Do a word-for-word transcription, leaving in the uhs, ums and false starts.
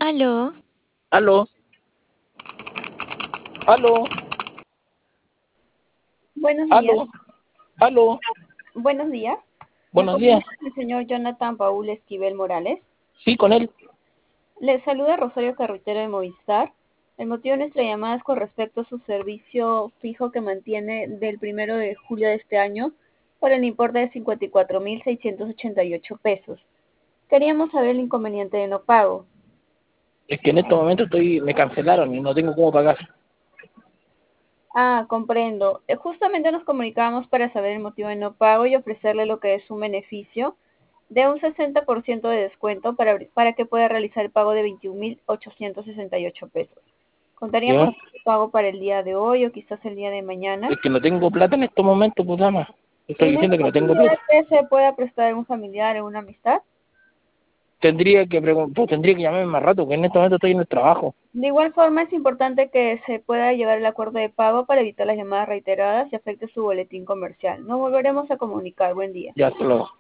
Aló, Aló, aló, Buenos días. aló, aló. Buenos días. Me Buenos días. comunica el señor Jonathan Paul Esquivel Morales. Sí, con él. Le saluda Rosario Carretero de Movistar. El motivo de nuestra llamada es con respecto a su servicio fijo que mantiene del primero de julio de este año por el importe de cincuenta y cuatro mil seiscientos ochenta y ocho pesos. Queríamos saber el inconveniente de no pago. Es que en estos momentos estoy, me cancelaron y no tengo cómo pagar. Ah, comprendo. Eh, Justamente nos comunicábamos para saber el motivo de no pago y ofrecerle lo que es un beneficio de un sesenta por ciento de descuento para, para que pueda realizar el pago de veintiún mil ochocientos sesenta y ocho pesos. Contaríamos ¿Ya? con el pago para el día de hoy o quizás el día de mañana. Es que no tengo plata en estos momentos, pues dama. Estoy ¿Tiene diciendo que no tengo posibilidad plata. que se pueda prestar a un familiar o una amistad? Tendría que pregun- pues, tendría que llamarme más rato, que en estos momentos estoy en el trabajo. De igual forma, es importante que se pueda llevar el acuerdo de pago para evitar las llamadas reiteradas y afecte su boletín comercial. Nos volveremos a comunicar. Buen día. Ya, hasta luego.